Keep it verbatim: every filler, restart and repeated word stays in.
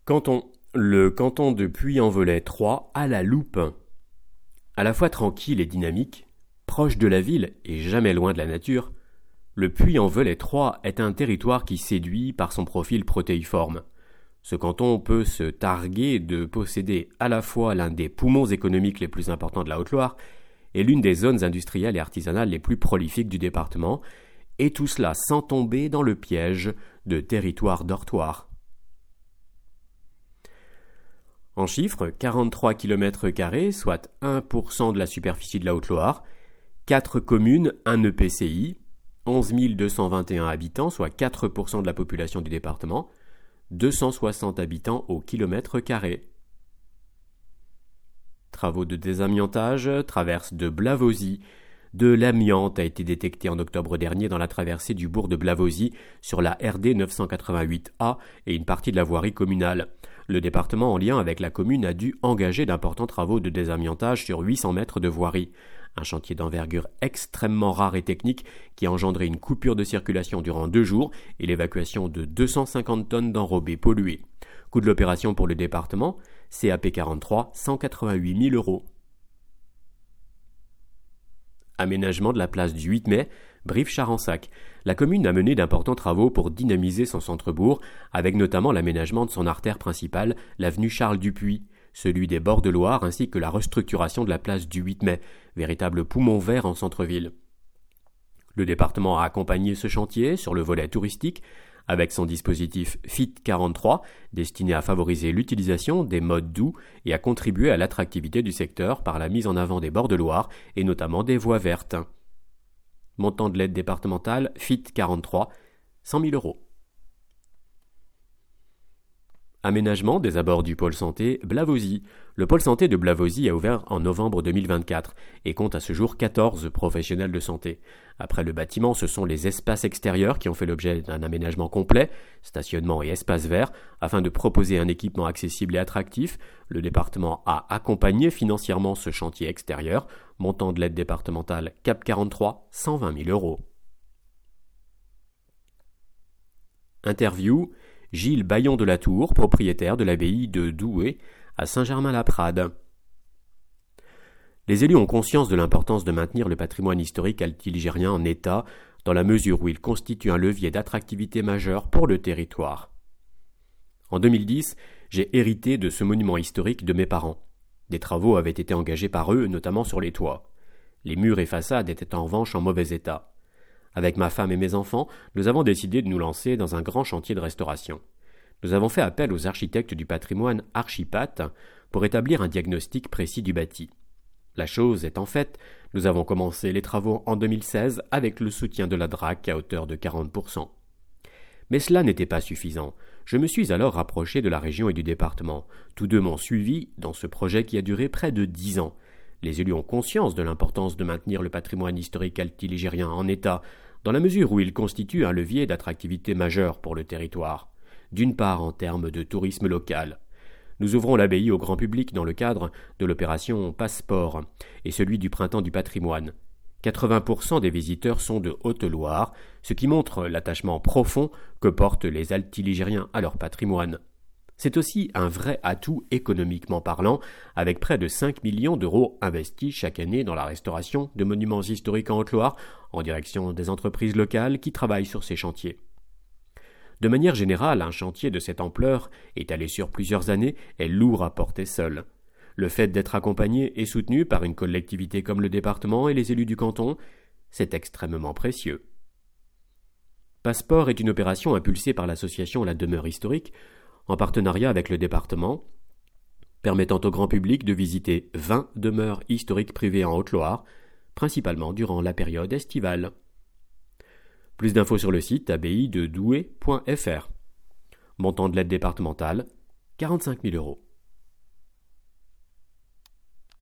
Canton. Le canton de Puy-en-Velay trois à la loupe. À la fois tranquille et dynamique, proche de la ville et jamais loin de la nature, le Puy-en-Velay trois est un territoire qui séduit par son profil protéiforme. Ce canton peut se targuer de posséder à la fois l'un des poumons économiques les plus importants de la Haute-Loire et l'une des zones industrielles et artisanales les plus prolifiques du département, et tout cela sans tomber dans le piège de territoire dortoir. En chiffres, quarante-trois kilomètres carrés, soit un pour cent de la superficie de la Haute-Loire, quatre communes, un E P C I, onze mille deux cent vingt et un habitants, soit quatre pour cent de la population du département, deux cent soixante habitants au kilomètre carré. Travaux de désamiantage, traverse de Blavozy. De l'amiante a été détecté en octobre dernier dans la traversée du bourg de Blavozy sur la R D neuf cent quatre-vingt-huit A et une partie de la voirie communale. Le département, en lien avec la commune, a dû engager d'importants travaux de désamiantage sur huit cents mètres de voirie. Un chantier d'envergure extrêmement rare et technique qui a engendré une coupure de circulation durant deux jours et l'évacuation de deux cent cinquante tonnes d'enrobés pollués. Coût de l'opération pour le département, C A P quarante-trois, cent quatre-vingt-huit mille euros. Aménagement de la place du huit mai, Brive-Charensac. La commune a mené d'importants travaux pour dynamiser son centre-bourg, avec notamment l'aménagement de son artère principale, l'avenue Charles-Dupuy, celui des bords de Loire ainsi que la restructuration de la place du huit mai, véritable poumon vert en centre-ville. Le département a accompagné ce chantier sur le volet touristique, avec son dispositif F I T quarante-trois, destiné à favoriser l'utilisation des modes doux et à contribuer à l'attractivité du secteur par la mise en avant des bords de Loire et notamment des voies vertes. Montant de l'aide départementale F I T quarante-trois, cent mille euros. Aménagement des abords du pôle santé Blavozy. Le pôle santé de Blavozy a ouvert en novembre deux mille vingt-quatre et compte à ce jour quatorze professionnels de santé. Après le bâtiment, ce sont les espaces extérieurs qui ont fait l'objet d'un aménagement complet, stationnement et espaces verts, afin de proposer un équipement accessible et attractif. Le département a accompagné financièrement ce chantier extérieur, montant de l'aide départementale C A P quarante-trois, cent vingt mille euros. Interview. Gilles Bayon de la Tour, propriétaire de l'abbaye de Douai à Saint-Germain-la-Prade. Les élus ont conscience de l'importance de maintenir le patrimoine historique altiligérien en état, dans la mesure où il constitue un levier d'attractivité majeur pour le territoire. En deux mille dix, j'ai hérité de ce monument historique de mes parents. Des travaux avaient été engagés par eux, notamment sur les toits. Les murs et façades étaient en revanche en mauvais état. Avec ma femme et mes enfants, nous avons décidé de nous lancer dans un grand chantier de restauration. Nous avons fait appel aux architectes du patrimoine Archipat pour établir un diagnostic précis du bâti. La chose étant faite, nous avons commencé les travaux en deux mille seize avec le soutien de la D R A C à hauteur de quarante pour cent. Mais cela n'était pas suffisant. Je me suis alors rapproché de la région et du département. Tous deux m'ont suivi dans ce projet qui a duré près de dix ans. Les élus ont conscience de l'importance de maintenir le patrimoine historique altiligérien en état, dans la mesure où il constitue un levier d'attractivité majeur pour le territoire. D'une part en termes de tourisme local. Nous ouvrons l'abbaye au grand public dans le cadre de l'opération Passeport et celui du Printemps du patrimoine. quatre-vingts pour cent des visiteurs sont de Haute-Loire, ce qui montre l'attachement profond que portent les altiligériens à leur patrimoine. C'est aussi un vrai atout économiquement parlant, avec près de cinq millions d'euros investis chaque année dans la restauration de monuments historiques en Haute-Loire, en direction des entreprises locales qui travaillent sur ces chantiers. De manière générale, un chantier de cette ampleur, étalé sur plusieurs années, est lourd à porter seul. Le fait d'être accompagné et soutenu par une collectivité comme le département et les élus du canton, c'est extrêmement précieux. Passeport est une opération impulsée par l'association La Demeure Historique, en partenariat avec le département, permettant au grand public de visiter vingt demeures historiques privées en Haute-Loire, principalement durant la période estivale. Plus d'infos sur le site abbaye de douai point f r. Montant de l'aide départementale, quarante-cinq mille euros.